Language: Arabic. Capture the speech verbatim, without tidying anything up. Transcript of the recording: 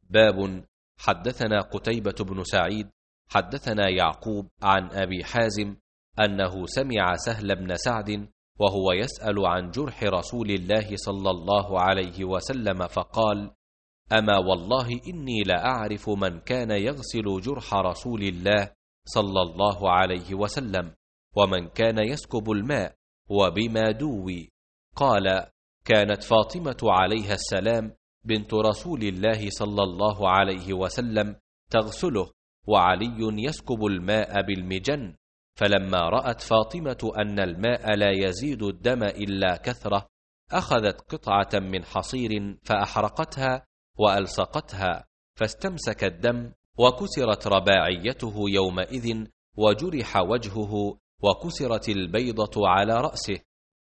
باب. حدثنا قتيبة بن سعيد حدثنا يعقوب عن أبي حازم أنه سمع سهل بن سعد وهو يسأل عن جرح رسول الله صلى الله عليه وسلم فقال: أما والله إني لأعرف من كان يغسل جرح رسول الله صلى الله عليه وسلم ومن كان يسكب الماء وبما دوي. قال: كانت فاطمة عليها السلام بنت رسول الله صلى الله عليه وسلم تغسله وعلي يسكب الماء بالمجن، فلما رأت فاطمة أن الماء لا يزيد الدم إلا كثرة أخذت قطعة من حصير فأحرقتها وألصقتها فاستمسك الدم وكسرت رباعيته يومئذ وجرح وجهه وكسرت البيضة على رأسه